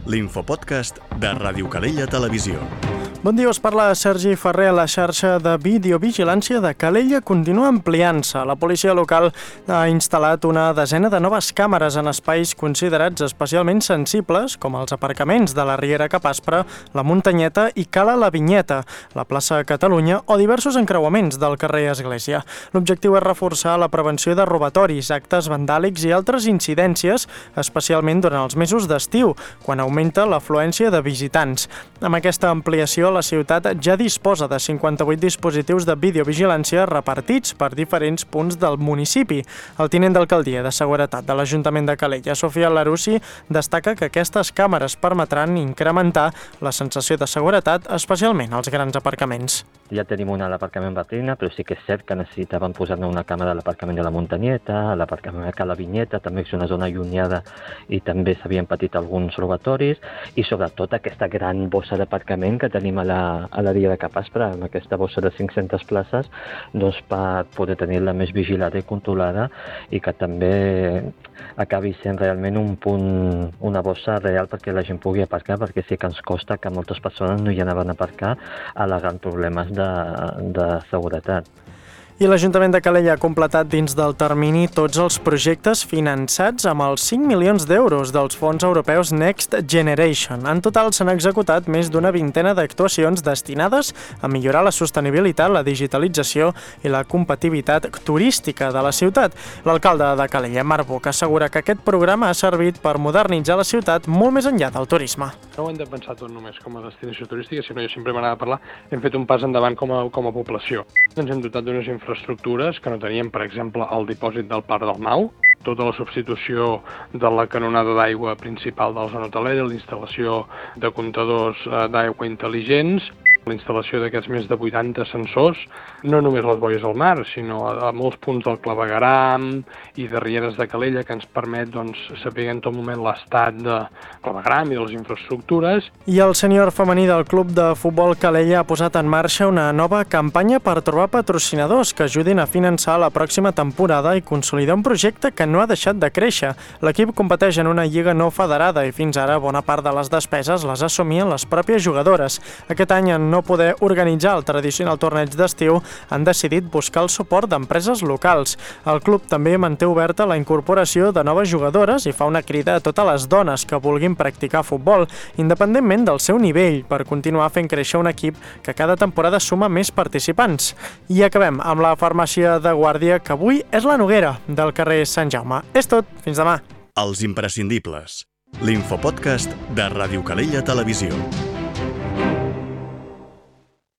l'infopodcast de Ràdio Calella Televisió. Bon dia, us parla Sergi Ferrer. La xarxa de videovigilància de Calella continua ampliant-se. La policia local ha instal·lat una desena de noves càmeres en espais considerats especialment sensibles, com els aparcaments de la Riera Cap Aspre, la Muntanyeta i Cala la Vinyeta, la plaça Catalunya o diversos encreuaments del carrer Església. L'objectiu és reforçar la prevenció de robatoris, actes vandàlics i altres incidències, especialment durant els mesos d'estiu, quan augmenta l'afluència de visitants. Amb aquesta ampliació, la ciutat ja disposa de 58 dispositius de videovigilància repartits per diferents punts del municipi. El tinent d'alcaldia de Seguretat de l'Ajuntament de Calella, Sofia Larussi, destaca que aquestes càmeres permetran incrementar la sensació de seguretat, especialment als grans aparcaments. Ja tenim una a l'aparcament Batrina, però sí que és cert que necessitàvem posar-ne una càmera a l'aparcament de la Muntanyeta, a l'aparcament de Cala Vinyeta, també és una zona allunyada i també s'havien patit alguns robatoris, i sobretot aquesta gran bossa d'aparcament que tenim a la Riera Cap Aspre, amb aquesta bossa de 500 places, doncs per poder tenir-la més vigilada i controlada i que també acabi sent realment un punt, una bossa real perquè la gent pugui aparcar, perquè sí que ens costa que moltes persones no hi anaven a aparcar al·legant problemes de seguretat. I l'Ajuntament de Calella ha completat dins del termini tots els projectes finançats amb els 5 milions d'euros dels fons europeus Next Generation. En total s'han executat més d'una vintena d'actuacions destinades a millorar la sostenibilitat, la digitalització i la competitivitat turística de la ciutat. L'alcalde de Calella, Marc Buch, assegura que aquest programa ha servit per modernitzar la ciutat molt més enllà del turisme. No ho hem de pensar tot només com a destinació turística, sinó jo sempre m'anava a parlar, hem fet un pas endavant com a població. Ens hem dotat d'unes infraestructures que no teníem, per exemple, el dipòsit del Parc del Mau, tota la substitució de la canonada d'aigua principal de la zona hotelera, la instal·lació de comptadors d'aigua intel·ligents, la instal·lació d'aquests més de 80 sensors, no només les boies al mar, sinó a molts punts del clavegueram i de Rieres de Calella, que ens permet saber en tot moment l'estat del clavegueram i de les infraestructures. I el sènior femení del Club de Futbol Calella ha posat en marxa una nova campanya per trobar patrocinadors que ajudin a finançar la pròxima temporada i consolidar un projecte que no ha deixat de créixer. L'equip competeix en una lliga no federada i fins ara bona part de les despeses les assumien les pròpies jugadores. Aquest any, en no poder organitzar el tradicional torneig d'estiu, han decidit buscar el suport d'empreses locals. El club també manté oberta la incorporació de noves jugadores i fa una crida a totes les dones que vulguin practicar futbol, independentment del seu nivell, per continuar fent créixer un equip que cada temporada suma més participants. I acabem amb la farmàcia de guàrdia, que avui és la Noguera, del carrer Sant Jaume. És tot, fins demà. Els imprescindibles. L'infopodcast de Ràdio Calella Televisió.